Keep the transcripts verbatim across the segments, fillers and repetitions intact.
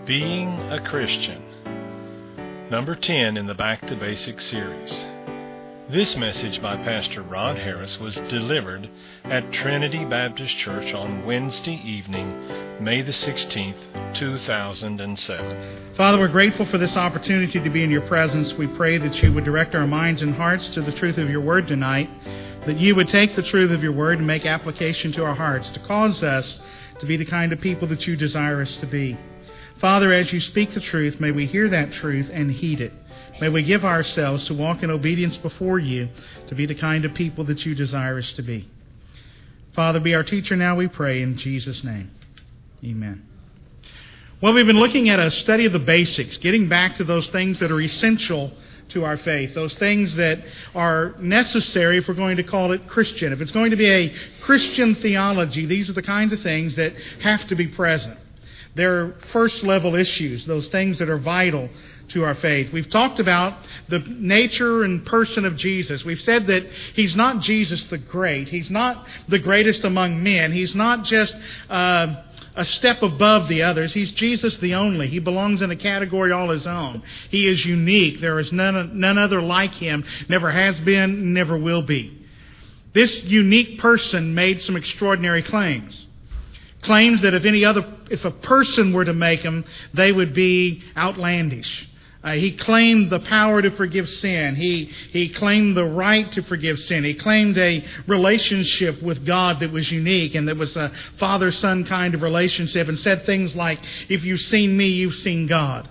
Being a Christian, number ten in the Back to Basics series. This message by Pastor Rod Harris was delivered at Trinity Baptist Church on Wednesday evening, May the sixteenth, two thousand seven. Father, we're grateful for this opportunity to be in your presence. We pray that you would direct our minds and hearts to the truth of your word tonight, that you would take the truth of your word and make application to our hearts to cause us to be the kind of people that you desire us to be. Father, as you speak the truth, may we hear that truth and heed it. May we give ourselves to walk in obedience before you, to be the kind of people that you desire us to be. Father, be our teacher now, we pray, in Jesus' name. Amen. Well, we've been looking at a study of the basics, getting back to those things that are essential to our faith, those things that are necessary if we're going to call it Christian. If it's going to be a Christian theology, these are the kinds of things that have to be present. They're first-level issues, those things that are vital to our faith. We've talked about the nature and person of Jesus. We've said that He's not Jesus the Great. He's not the greatest among men. He's not just uh, a step above the others. He's Jesus the only. He belongs in a category all His own. He is unique. There is none, none other like Him. Never has been, never will be. This unique person made some extraordinary claims. Claims that if any other, if a person were to make them, they would be outlandish. Uh, he claimed the power to forgive sin. He he claimed the right to forgive sin. He claimed a relationship with God that was unique and that was a father-son kind of relationship, and said things like, "If you've seen me, you've seen God."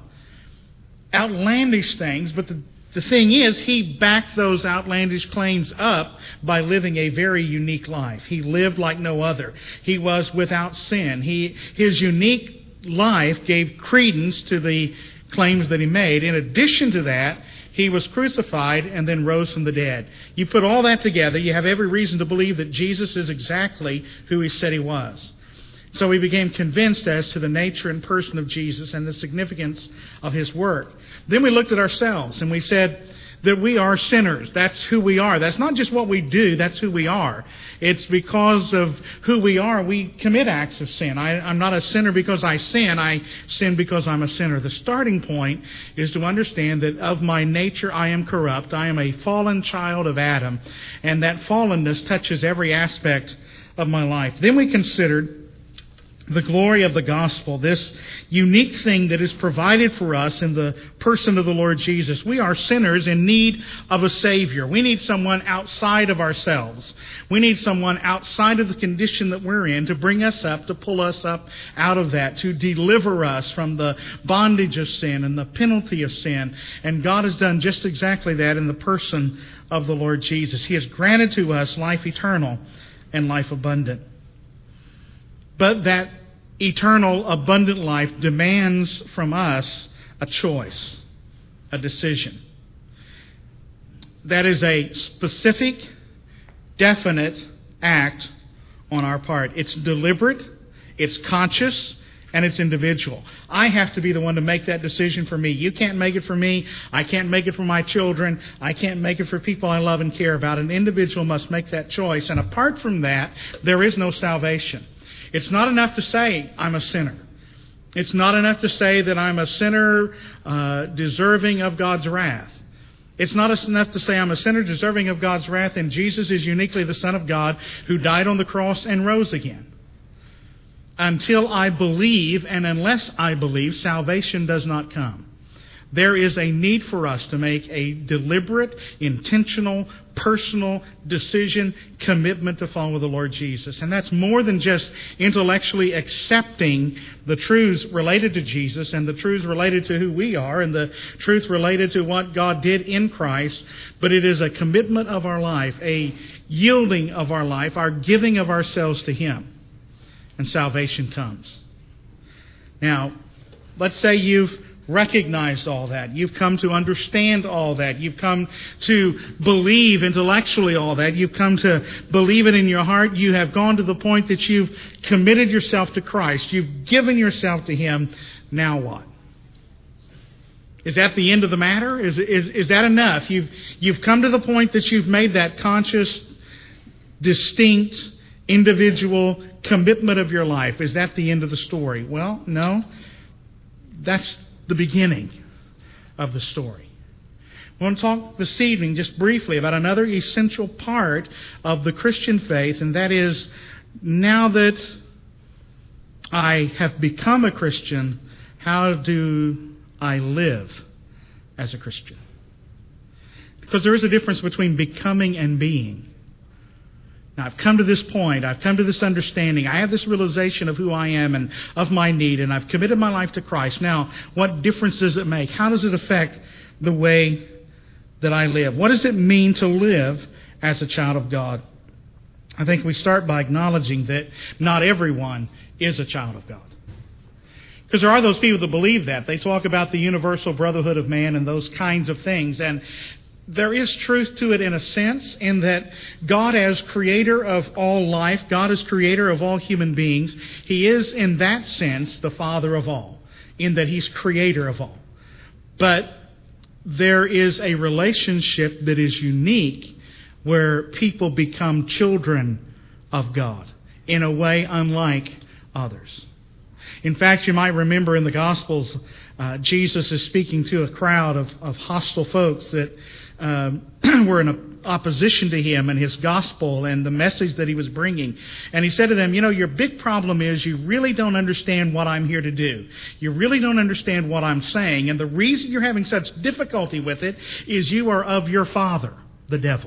Outlandish things, but the The thing is, he backed those outlandish claims up by living a very unique life. He lived like no other. He was without sin. He, his unique life gave credence to the claims that he made. In addition to that, he was crucified and then rose from the dead. You put all that together, you have every reason to believe that Jesus is exactly who he said he was. So we became convinced as to the nature and person of Jesus and the significance of His work. Then we looked at ourselves and we said that we are sinners. That's who we are. That's not just what we do, that's who we are. It's because of who we are we commit acts of sin. I, I'm not a sinner because I sin. I sin because I'm a sinner. The starting point is to understand that of my nature I am corrupt. I am a fallen child of Adam, and that fallenness touches every aspect of my life. Then we considered the glory of the gospel, this unique thing that is provided for us in the person of the Lord Jesus. We are sinners in need of a Savior. We need someone outside of ourselves. We need someone outside of the condition that we're in to bring us up, to pull us up out of that, to deliver us from the bondage of sin and the penalty of sin. And God has done just exactly that in the person of the Lord Jesus. He has granted to us life eternal and life abundant. But that eternal, abundant life demands from us a choice, a decision. That is a specific, definite act on our part. It's deliberate, it's conscious, and it's individual. I have to be the one to make that decision for me. You can't make it for me. I can't make it for my children. I can't make it for people I love and care about. An individual must make that choice. And apart from that, there is no salvation. It's not enough to say, I'm a sinner. It's not enough to say that I'm a sinner uh, deserving of God's wrath. It's not enough to say I'm a sinner deserving of God's wrath and Jesus is uniquely the Son of God who died on the cross and rose again. Until I believe, and unless I believe, salvation does not come. There is a need for us to make a deliberate, intentional, personal decision, commitment to follow the Lord Jesus. And that's more than just intellectually accepting the truths related to Jesus and the truths related to who we are and the truth related to what God did in Christ, but it is a commitment of our life, a yielding of our life, our giving of ourselves to Him. And salvation comes. Now, let's say you've recognized all that. You've come to understand all that. You've come to believe intellectually all that. You've come to believe it in your heart. You have gone to the point that you've committed yourself to Christ. You've given yourself to Him. Now what? Is that the end of the matter? Is, is, is that enough? You've, you've come to the point that you've made that conscious, distinct, individual commitment of your life. Is that the end of the story? Well, no. That's the beginning of the story. I want to talk this evening just briefly about another essential part of the Christian faith, and that is, now that I have become a Christian, how do I live as a Christian? Because there is a difference between becoming and being. Now, I've come to this point. I've come to this understanding. I have this realization of who I am and of my need, and I've committed my life to Christ. Now, what difference does it make? How does it affect the way that I live? What does it mean to live as a child of God? I think we start by acknowledging that not everyone is a child of God. Because there are those people that believe that. They talk about the universal brotherhood of man and those kinds of things. And there is truth to it in a sense, in that God, as creator of all life, God as creator of all human beings, He is in that sense the Father of all, in that He's creator of all. But there is a relationship that is unique where people become children of God in a way unlike others. In fact, you might remember in the Gospels, uh, Jesus is speaking to a crowd of, of hostile folks that uh, were in opposition to Him and His gospel and the message that He was bringing. And He said to them, you know, your big problem is you really don't understand what I'm here to do. You really don't understand what I'm saying. And the reason you're having such difficulty with it is you are of your father, the devil.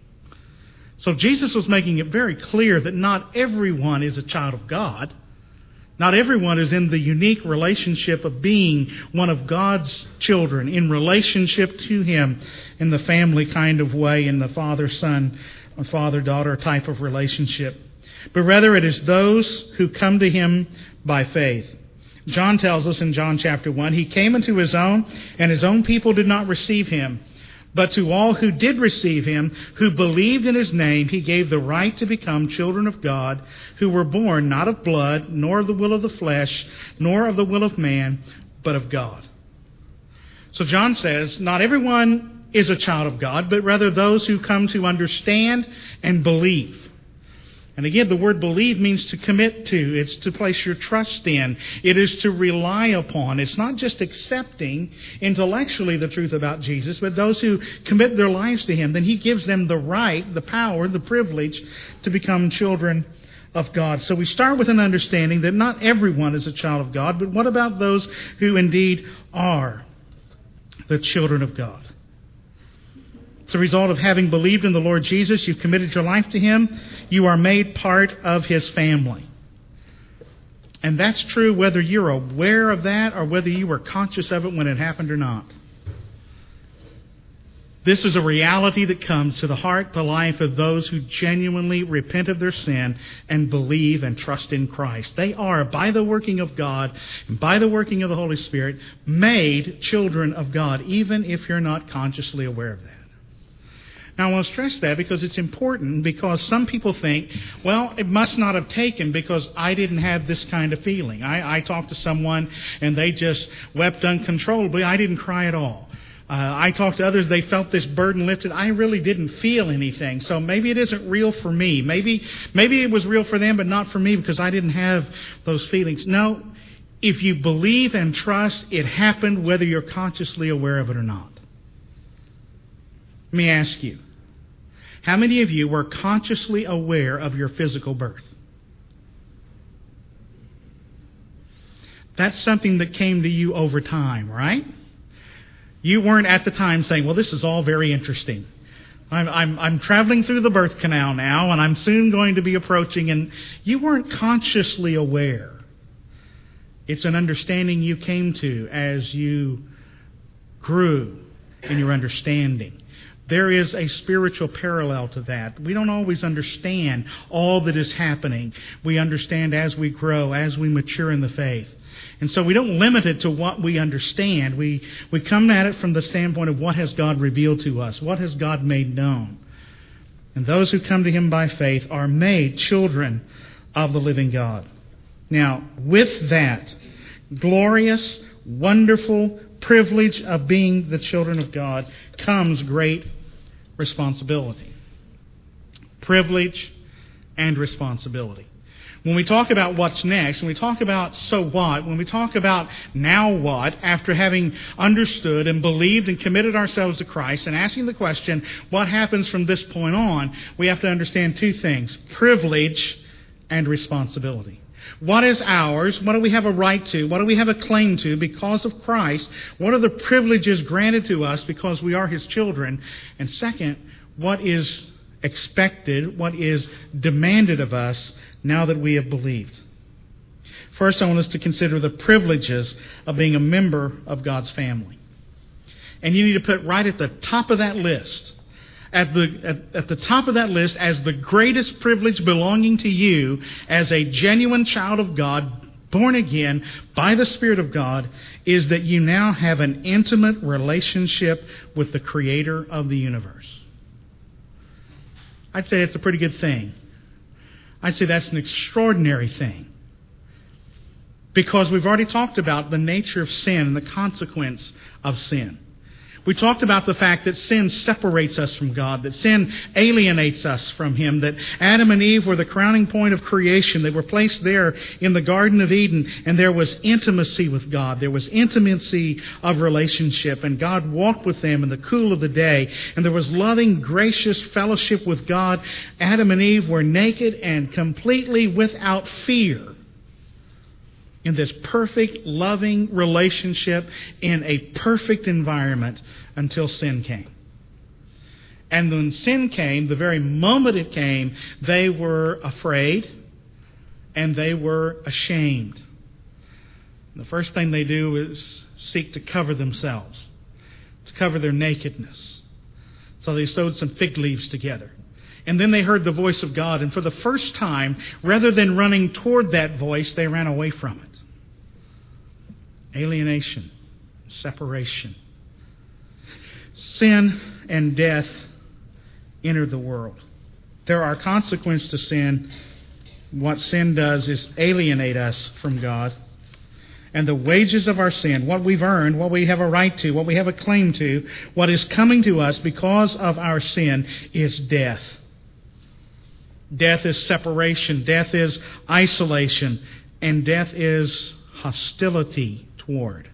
So Jesus was making it very clear that not everyone is a child of God. Not everyone is in the unique relationship of being one of God's children, in relationship to Him in the family kind of way, in the father-son, father-daughter type of relationship. But rather it is those who come to Him by faith. John tells us in John chapter one, He came into His own, and His own people did not receive Him. But to all who did receive Him, who believed in His name, He gave the right to become children of God, who were born not of blood, nor of the will of the flesh, nor of the will of man, but of God. So John says, not everyone is a child of God, but rather those who come to understand and believe. And again, the word believe means to commit to. It's to place your trust in. It is to rely upon. It's not just accepting intellectually the truth about Jesus, but those who commit their lives to Him, then He gives them the right, the power, the privilege to become children of God. So we start with an understanding that not everyone is a child of God, but what about those who indeed are the children of God? As a result of having believed in the Lord Jesus, you've committed your life to Him, you are made part of His family. And that's true whether you're aware of that or whether you were conscious of it when it happened or not. This is a reality that comes to the heart, the life of those who genuinely repent of their sin and believe and trust in Christ. They are, by the working of God and by the working of the Holy Spirit, made children of God, even if you're not consciously aware of that. Now, I want to stress that because it's important, because some people think, well, it must not have taken because I didn't have this kind of feeling. I, I talked to someone and they just wept uncontrollably. I didn't cry at all. Uh, I talked to others, they felt this burden lifted. I really didn't feel anything. So maybe it isn't real for me. Maybe, maybe it was real for them, but not for me because I didn't have those feelings. No, if you believe and trust, it happened whether you're consciously aware of it or not. Let me ask you. How many of you were consciously aware of your physical birth? That's something that came to you over time, right? You weren't at the time saying, well, this is all very interesting. I'm, I'm, I'm traveling through the birth canal now, and I'm soon going to be approaching, and you weren't consciously aware. It's an understanding you came to as you grew in your understanding. There is a spiritual parallel to that. We don't always understand all that is happening. We understand as we grow, as we mature in the faith. And so we don't limit it to what we understand. We, we come at it from the standpoint of what has God revealed to us? What has God made known? And those who come to Him by faith are made children of the living God. Now, with that glorious, wonderful privilege of being the children of God comes great responsibility. Privilege and responsibility. When we talk about what's next, when we talk about so what, when we talk about now what, after having understood and believed and committed ourselves to Christ and asking the question, what happens from this point on, we have to understand two things: privilege and responsibility. What is ours? What do we have a right to? What do we have a claim to because of Christ? What are the privileges granted to us because we are His children? And second, what is expected, what is demanded of us now that we have believed? First, I want us to consider the privileges of being a member of God's family. And you need to put right at the top of that list, at the at, at the top of that list as the greatest privilege belonging to you as a genuine child of God, born again by the Spirit of God, is that you now have an intimate relationship with the Creator of the universe. I'd say it's a pretty good thing. I'd say that's an extraordinary thing. Because we've already talked about the nature of sin and the consequence of sin. We talked about the fact that sin separates us from God, that sin alienates us from Him, that Adam and Eve were the crowning point of creation. They were placed there in the Garden of Eden, and there was intimacy with God. There was intimacy of relationship, and God walked with them in the cool of the day, and there was loving, gracious fellowship with God. Adam and Eve were naked and completely without fear in this perfect, loving relationship in a perfect environment until sin came. And when sin came, the very moment it came, they were afraid and they were ashamed. The first thing they do is seek to cover themselves, to cover their nakedness. So they sewed some fig leaves together. And then they heard the voice of God, and for the first time, rather than running toward that voice, they ran away from it. Alienation, separation. Sin and death entered the world. There are consequences to sin. What sin does is alienate us from God. And the wages of our sin, what we've earned, what we have a right to, what we have a claim to, what is coming to us because of our sin is death. Death is separation. Death is isolation. And death is hostility toward.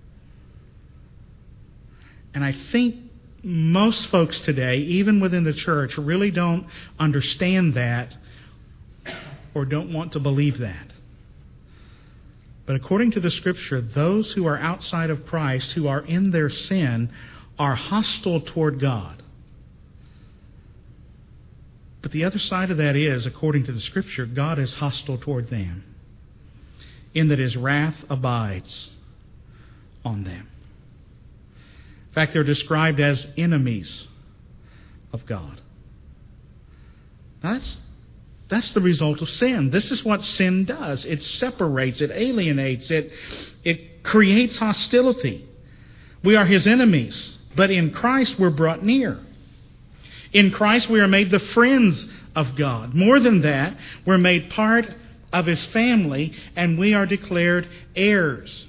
And I think most folks today, even within the church, really don't understand that or don't want to believe that. But according to the Scripture, those who are outside of Christ, who are in their sin, are hostile toward God. But the other side of that is, according to the Scripture, God is hostile toward them, in that His wrath abides on them. In fact, they're described as enemies of God. Now that's, that's the result of sin. This is what sin does. It separates, it alienates, it, it creates hostility. We are His enemies, but in Christ we're brought near. In Christ we are made the friends of God. More than that, we're made part of His family, and we are declared heirs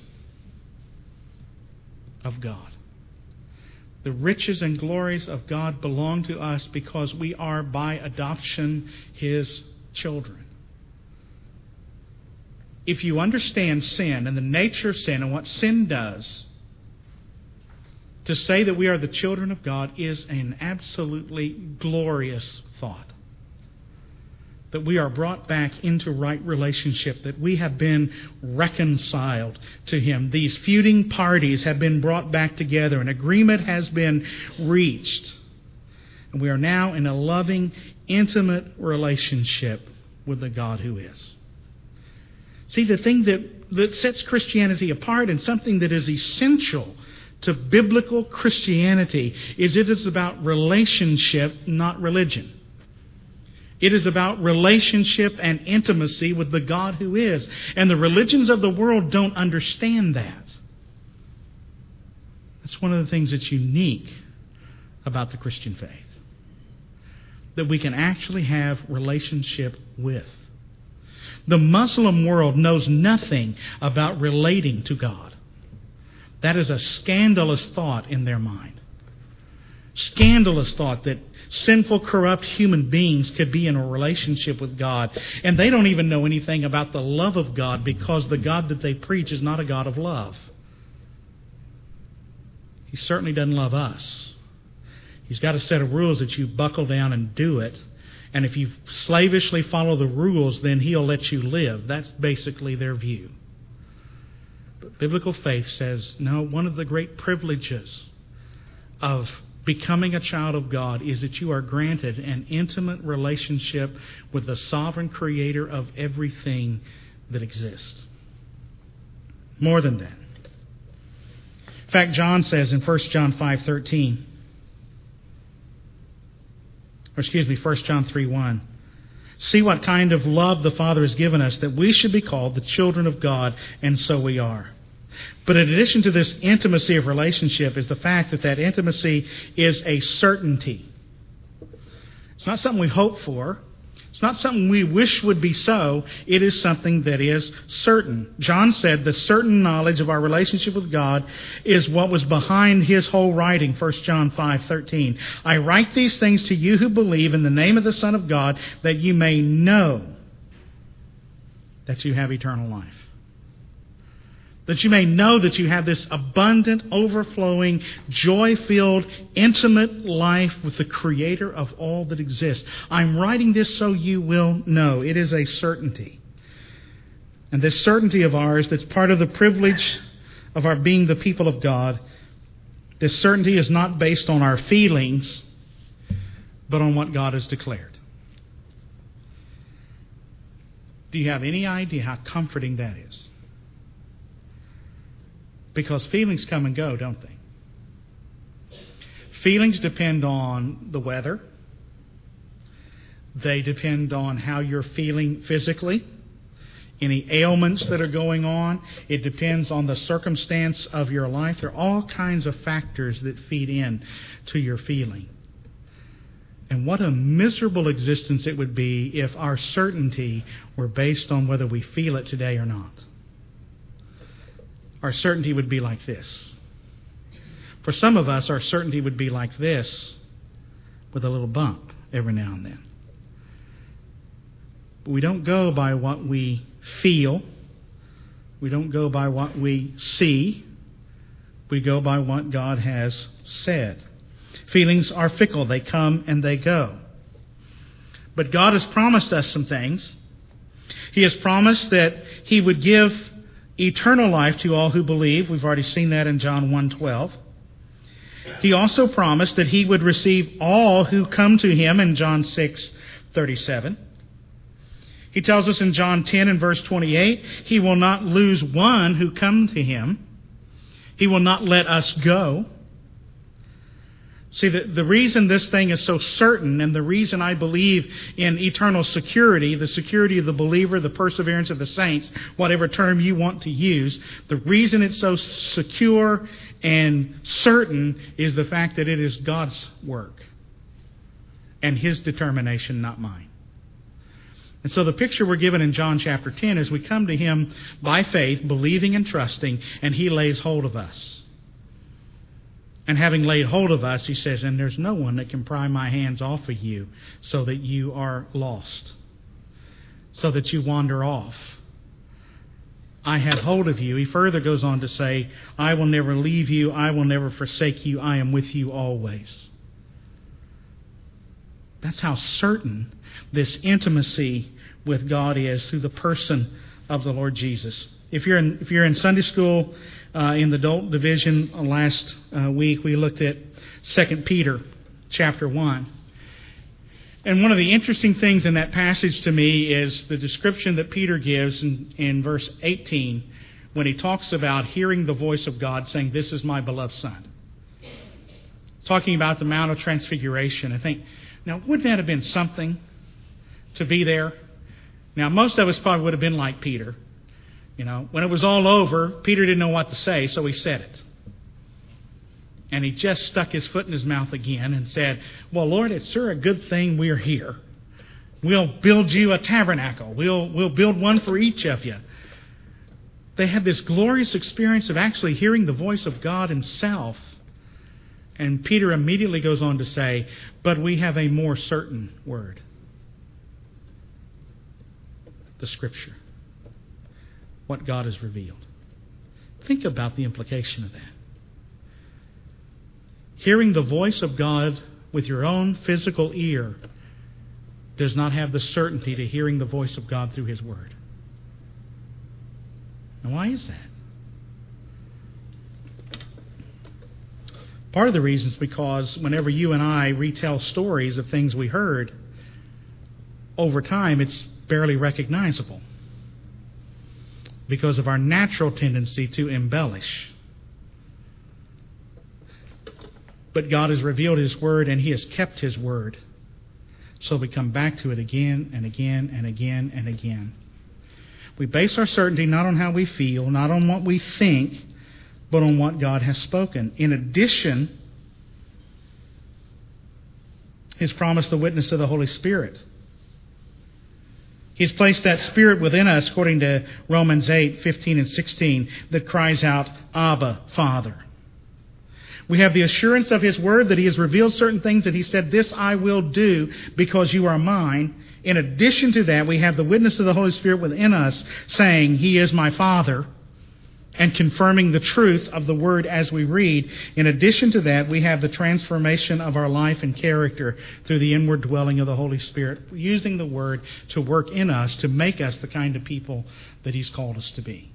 of God. The riches and glories of God belong to us because we are by adoption His children. If you understand sin and the nature of sin and what sin does, to say that we are the children of God is an absolutely glorious thought. That we are brought back into right relationship, that we have been reconciled to Him. These feuding parties have been brought back together. An agreement has been reached. And we are now in a loving, intimate relationship with the God who is. See, the thing that, that sets Christianity apart and something that is essential to biblical Christianity is it is about relationship, not religion. It is about relationship and intimacy with the God who is. And the religions of the world don't understand that. That's one of the things that's unique about the Christian faith. That we can actually have relationship with. The Muslim world knows nothing about relating to God. That is a scandalous thought in their mind. scandalous thought that sinful, corrupt human beings could be in a relationship with God. And they don't even know anything about the love of God, because the God that they preach is not a God of love. He certainly doesn't love us. He's got a set of rules that you buckle down and do it. And if you slavishly follow the rules, then He'll let you live. That's basically their view. But biblical faith says, no, one of the great privileges of becoming a child of God is that you are granted an intimate relationship with the sovereign Creator of everything that exists. More than that. In fact, John says in First John five thirteen, or excuse me, First John three one, see what kind of love the Father has given us, that we should be called the children of God, and so we are. But in addition to this intimacy of relationship is the fact that that intimacy is a certainty. It's not something we hope for. It's not something we wish would be so. It is something that is certain. John said the certain knowledge of our relationship with God is what was behind his whole writing, First John five thirteen. I write these things to you who believe in the name of the Son of God, that you may know that you have eternal life. That you may know that you have this abundant, overflowing, joy-filled, intimate life with the Creator of all that exists. I'm writing this so you will know. It is a certainty. And this certainty of ours, that's part of the privilege of our being the people of God, this certainty is not based on our feelings, but on what God has declared. Do you have any idea how comforting that is? Because feelings come and go, don't they? Feelings depend on the weather. They depend on how you're feeling physically, any ailments that are going on. It depends on the circumstance of your life. There are all kinds of factors that feed in to your feeling. And what a miserable existence it would be if our certainty were based on whether we feel it today or not. Our certainty would be like this. For some of us, our certainty would be like this, with a little bump every now and then. But we don't go by what we feel. We don't go by what we see. We go by what God has said. Feelings are fickle. They come and they go. But God has promised us some things. He has promised that He would give eternal life to all who believe. We've already seen that in John one twelve. He also promised that He would receive all who come to Him in John six thirty-seven. He tells us in John ten and verse twenty-eight, He will not lose one who come to Him. He will not let us go. See, the, the reason this thing is so certain, and the reason I believe in eternal security, the security of the believer, the perseverance of the saints, whatever term you want to use, the reason it's so secure and certain is the fact that it is God's work and His determination, not mine. And so the picture we're given in John chapter ten is we come to Him by faith, believing and trusting, and He lays hold of us. And having laid hold of us, He says, and there's no one that can pry my hands off of you so that you are lost, so that you wander off. I have hold of you. He further goes on to say, I will never leave you. I will never forsake you. I am with you always. That's how certain this intimacy with God is through the person of the Lord Jesus. If you're in, if you're in Sunday school uh, in the adult division last uh, week, we looked at Second Peter chapter one. And one of the interesting things in that passage to me is the description that Peter gives in, in verse eighteen when he talks about hearing the voice of God saying, this is my beloved Son. Talking about the Mount of Transfiguration. I think, now wouldn't that have been something to be there? Now most of us probably would have been like Peter. You know, when it was all over, Peter didn't know what to say, so he said it. And he just stuck his foot in his mouth again and said, well, Lord, it's sure a good thing we're here. We'll build you a tabernacle. We'll, we'll build one for each of you. They had this glorious experience of actually hearing the voice of God Himself And Peter immediately goes on to say, but we have a more certain word. The Scripture. What God has revealed. Think about the implication of that. Hearing the voice of God with your own physical ear does not have the certainty to hearing the voice of God through His Word. Now, why is that? Part of the reason is because whenever you and I retell stories of things we heard, over time it's barely recognizable because of our natural tendency to embellish. But God has revealed His Word and He has kept His Word. So we come back to it again and again and again and again. We base our certainty not on how we feel, not on what we think, but on what God has spoken. In addition, He's promised the witness of the Holy Spirit. He's placed that Spirit within us, according to Romans eight, fifteen and sixteen, that cries out, Abba, Father. We have the assurance of His Word that He has revealed certain things that He said, this I will do because you are mine. In addition to that, we have the witness of the Holy Spirit within us saying, He is my Father, and confirming the truth of the Word as we read. In addition to that, we have the transformation of our life and character through the inward dwelling of the Holy Spirit, using the Word to work in us to make us the kind of people that He's called us to be.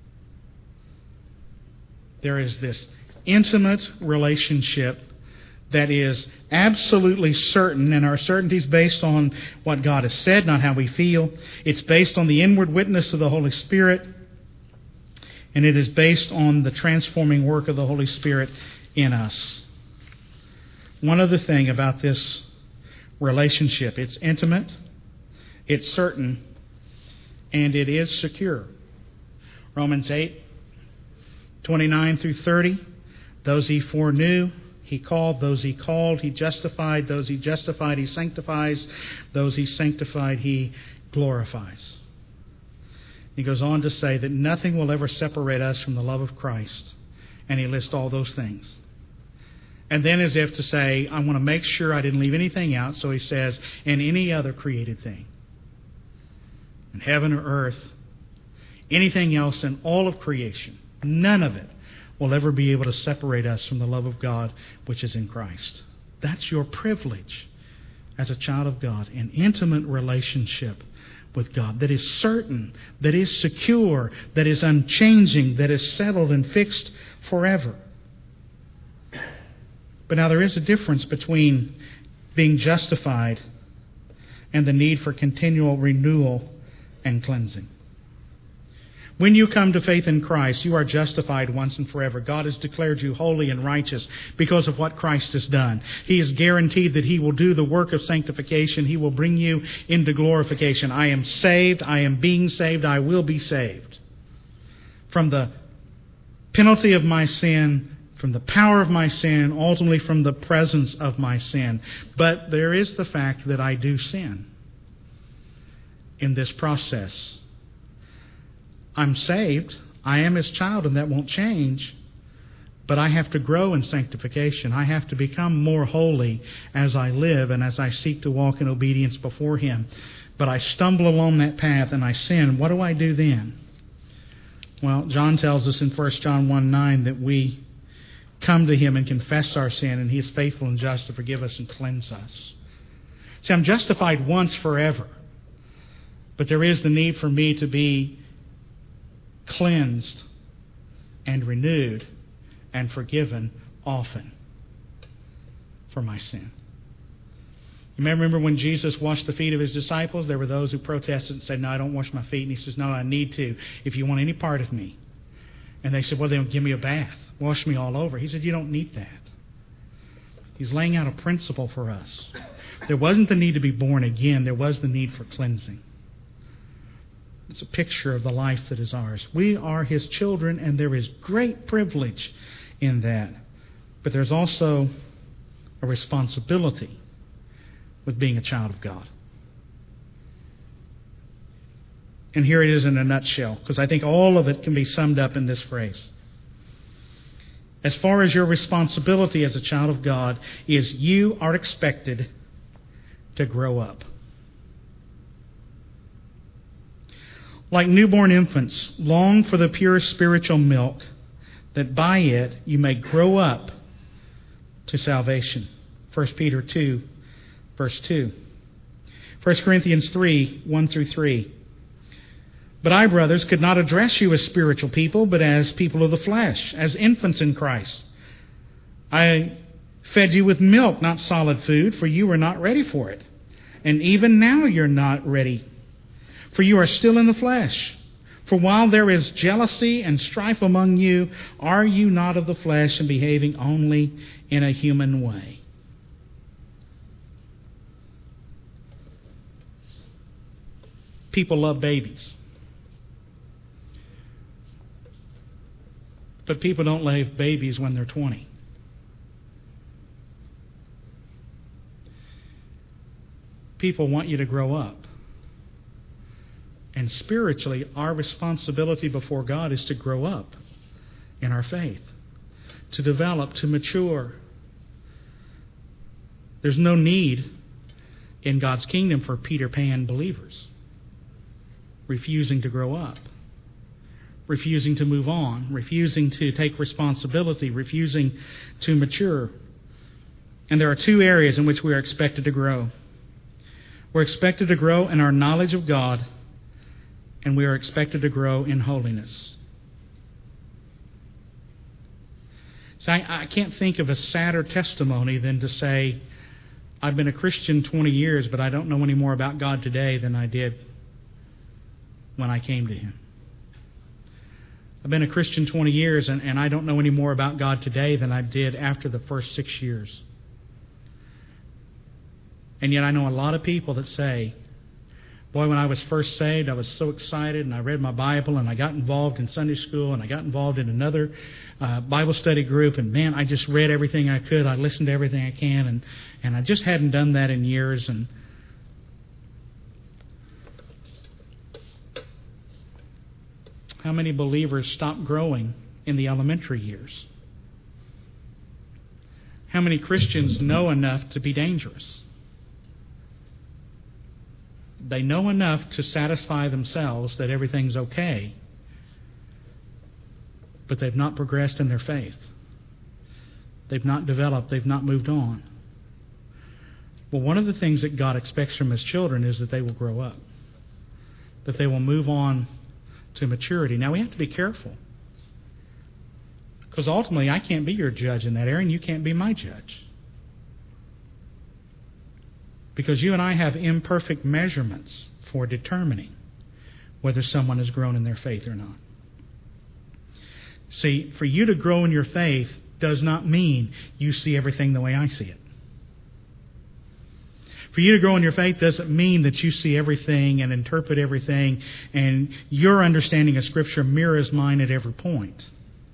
There is this intimate relationship that is absolutely certain, and our certainty is based on what God has said, not how we feel. It's based on the inward witness of the Holy Spirit, and it is based on the transforming work of the Holy Spirit in us. One other thing about this relationship, it's intimate, it's certain, and it is secure. Romans eight, twenty-nine through thirty. Those He foreknew, He called. Those He called, He justified. Those He justified, He sanctifies. Those He sanctified, He glorifies. He goes on to say that nothing will ever separate us from the love of Christ. And he lists all those things. And then as if to say, I want to make sure I didn't leave anything out. So he says, and any other created thing, in heaven or earth, anything else in all of creation, none of it will ever be able to separate us from the love of God which is in Christ. That's your privilege as a child of God, an intimate relationship with God that is certain, that is secure, that is unchanging, that is settled and fixed forever. But now there is a difference between being justified and the need for continual renewal and cleansing. When you come to faith in Christ, you are justified once and forever. God has declared you holy and righteous because of what Christ has done. He has guaranteed that He will do the work of sanctification. He will bring you into glorification. I am saved. I am being saved. I will be saved from the penalty of my sin, from the power of my sin, ultimately from the presence of my sin. But there is the fact that I do sin in this process. I'm saved. I am His child, and that won't change. But I have to grow in sanctification. I have to become more holy as I live and as I seek to walk in obedience before Him. But I stumble along that path and I sin. What do I do then? Well, John tells us in First John one nine that we come to Him and confess our sin, and He is faithful and just to forgive us and cleanse us. See, I'm justified once forever. But there is the need for me to be cleansed and renewed and forgiven often for my sin. You may remember when Jesus washed the feet of His disciples, there were those who protested and said, no, I don't wash my feet. And He says, no, I need to if you want any part of me. And they said, well, then give me a bath. Wash me all over. He said, you don't need that. He's laying out a principle for us. There wasn't the need to be born again. There was the need for cleansing. It's a picture of the life that is ours. We are His children, and there is great privilege in that. But there's also a responsibility with being a child of God. And here it is in a nutshell, because I think all of it can be summed up in this phrase. as far as your responsibility as a child of God, is you are expected to grow up. Like newborn infants, long for the pure spiritual milk, that by it you may grow up to salvation. First Peter two, verse two. First Corinthians three, one through three. But I, brothers, could not address you as spiritual people, but as people of the flesh, as infants in Christ. I fed you with milk, not solid food, for you were not ready for it. And even now you're not ready, for you are still in the flesh. For while there is jealousy and strife among you, are you not of the flesh and behaving only in a human way? People love babies. But people don't love babies when they're twenty. People want you to grow up. And spiritually, our responsibility before God is to grow up in our faith, to develop, to mature. There's no need in God's kingdom for Peter Pan believers refusing to grow up, refusing to move on, refusing to take responsibility, refusing to mature. And there are two areas in which we are expected to grow. We're expected to grow in our knowledge of God, and we are expected to grow in holiness. So I, I can't think of a sadder testimony than to say, I've been a Christian twenty years, but I don't know any more about God today than I did when I came to Him. I've been a Christian twenty years, and, and I don't know any more about God today than I did after the first six years. And yet I know a lot of people that say, boy, when I was first saved, I was so excited, and I read my Bible, and I got involved in Sunday school, and I got involved in another uh, Bible study group, and man, I just read everything I could. I listened to everything I can, and, and I just hadn't done that in years. And how many believers stop growing in the elementary years? How many Christians know enough to be dangerous? They know enough to satisfy themselves that everything's okay, but they've not progressed in their faith. They've not developed. They've not moved on. Well, one of the things that God expects from His children is that they will grow up, that they will move on to maturity. Now, we have to be careful, because ultimately I can't be your judge in that area, and you can't be my judge. Because you and I have imperfect measurements for determining whether someone has grown in their faith or not. See, for you to grow in your faith does not mean you see everything the way I see it. For you to grow in your faith doesn't mean that you see everything and interpret everything and your understanding of Scripture mirrors mine at every point.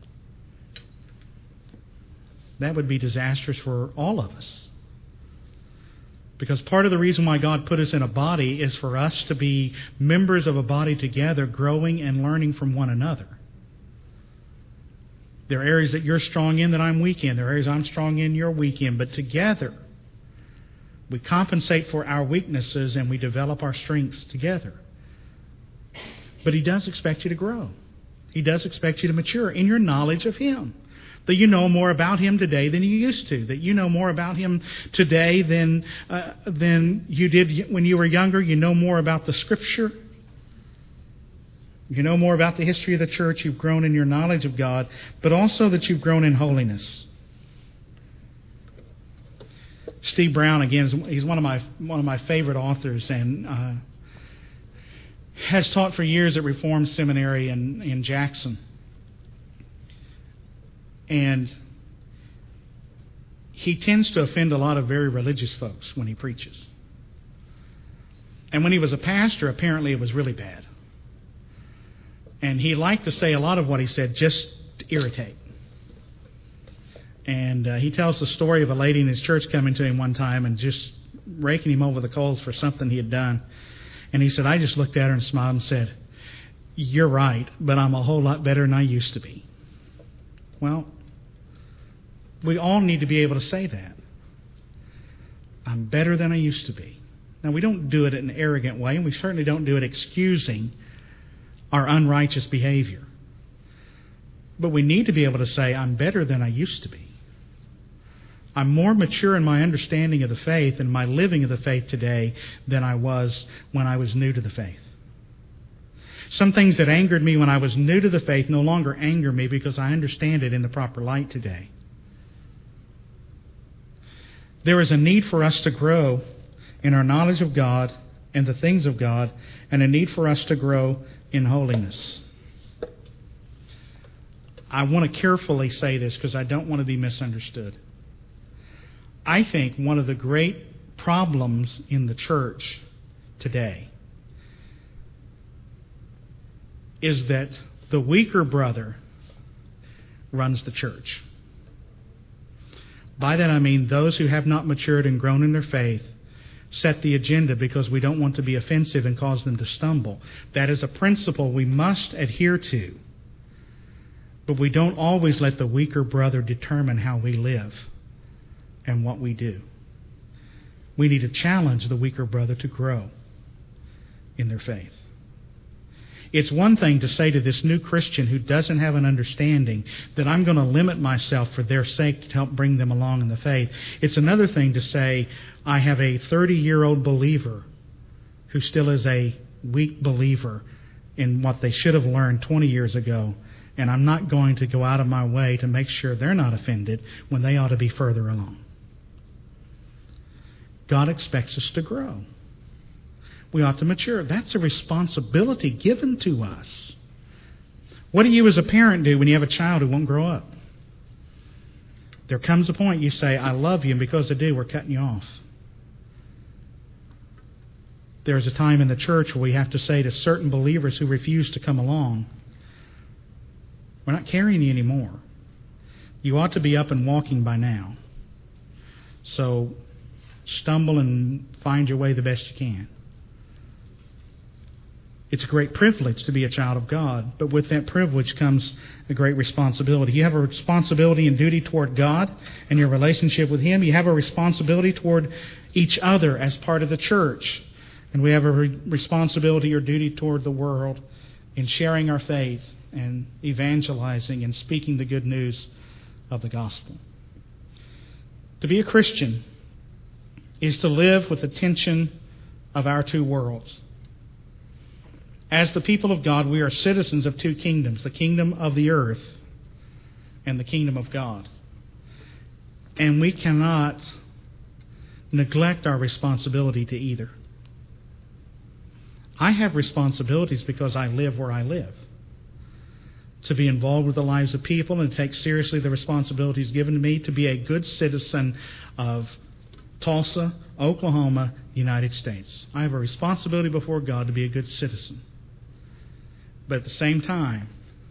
That would be disastrous for all of us. Because part of the reason why God put us in a body is for us to be members of a body together, growing and learning from one another. There are areas that you're strong in that I'm weak in. There are areas I'm strong in, you're weak in. But together, we compensate for our weaknesses and we develop our strengths together. But He does expect you to grow. He does expect you to mature in your knowledge of Him. That you know more about Him today than you used to. That you know more about Him today than uh, than you did when you were younger. You know more about the Scripture. You know more about the history of the church. You've grown in your knowledge of God, but also that you've grown in holiness. Steve Brown, again, he's one of my one of my favorite authors, and uh, has taught for years at Reformed Seminary in, in Jackson. And he tends to offend a lot of very religious folks when he preaches. And when he was a pastor, apparently it was really bad. And he liked to say a lot of what he said just to irritate. And uh, he tells the story of a lady in his church coming to him one time and just raking him over the coals for something he had done. And he said, I just looked at her and smiled and said, you're right, but I'm a whole lot better than I used to be. Well, We all need to be able to say that. I'm better than I used to be. Now, we don't do it in an arrogant way, and we certainly don't do it excusing our unrighteous behavior. But we need to be able to say, I'm better than I used to be. I'm more mature in my understanding of the faith and my living of the faith today than I was when I was new to the faith. Some things that angered me when I was new to the faith no longer anger me because I understand it in the proper light today. There is a need for us to grow in our knowledge of God and the things of God, and a need for us to grow in holiness. I want to carefully say this because I don't want to be misunderstood. I think one of the great problems in the church today is that the weaker brother runs the church. By that I mean those who have not matured and grown in their faith set the agenda because we don't want to be offensive and cause them to stumble. That is a principle we must adhere to. But we don't always let the weaker brother determine how we live and what we do. We need to challenge the weaker brother to grow in their faith. It's one thing to say to this new Christian who doesn't have an understanding that I'm going to limit myself for their sake to help bring them along in the faith. It's another thing to say, I have a thirty-year-old believer who still is a weak believer in what they should have learned twenty years ago, and I'm not going to go out of my way to make sure they're not offended when they ought to be further along. God expects us to grow. We ought to mature. That's a responsibility given to us. What do you as a parent do when you have a child who won't grow up? There comes a point you say, I love you, and because I do, we're cutting you off. There's a time in the church where we have to say to certain believers who refuse to come along, we're not carrying you anymore. You ought to be up and walking by now. So stumble and find your way the best you can. It's a great privilege to be a child of God, but with that privilege comes a great responsibility. You have a responsibility and duty toward God and your relationship with Him. You have a responsibility toward each other as part of the church. And we have a re- responsibility or duty toward the world in sharing our faith and evangelizing and speaking the good news of the gospel. To be a Christian is to live with the tension of our two worlds. As the people of God, we are citizens of two kingdoms, the kingdom of the earth and the kingdom of God. And we cannot neglect our responsibility to either. I have responsibilities because I live where I live. To be involved with the lives of people and take seriously the responsibilities given to me to be a good citizen of Tulsa, Oklahoma, United States. I have a responsibility before God to be a good citizen. But at the same time,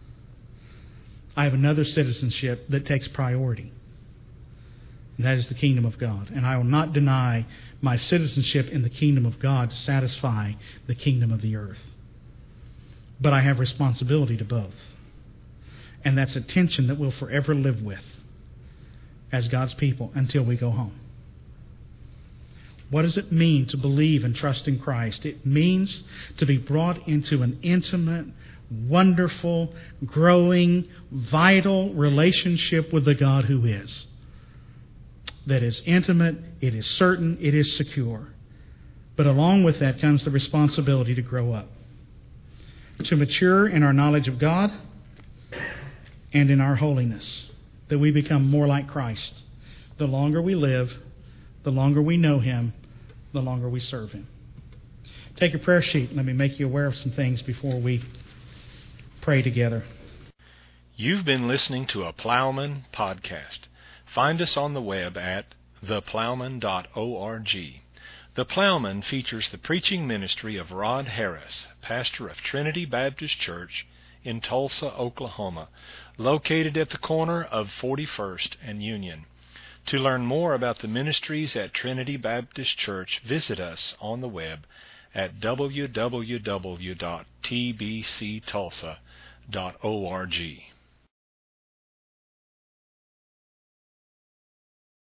I have another citizenship that takes priority. And that is the kingdom of God. And I will not deny my citizenship in the kingdom of God to satisfy the kingdom of the earth. But I have responsibility to both. And that's a tension that we'll forever live with as God's people until we go home. What does it mean to believe and trust in Christ? It means to be brought into an intimate, wonderful, growing, vital relationship with the God who is. That is intimate, it is certain, it is secure. But along with that comes the responsibility to grow up. To mature in our knowledge of God and in our holiness. That we become more like Christ. The longer we live, the longer we know Him, the longer we serve Him. Take a prayer sheet. Let me make you aware of some things before we pray together. You've been listening to a Plowman podcast. Find us on the web at the plowman dot org. The Plowman features the preaching ministry of Rod Harris, pastor of Trinity Baptist Church in Tulsa, Oklahoma, located at the corner of forty-first and Union. To learn more about the ministries at Trinity Baptist Church, visit us on the web at w w w dot t b c tulsa dot org.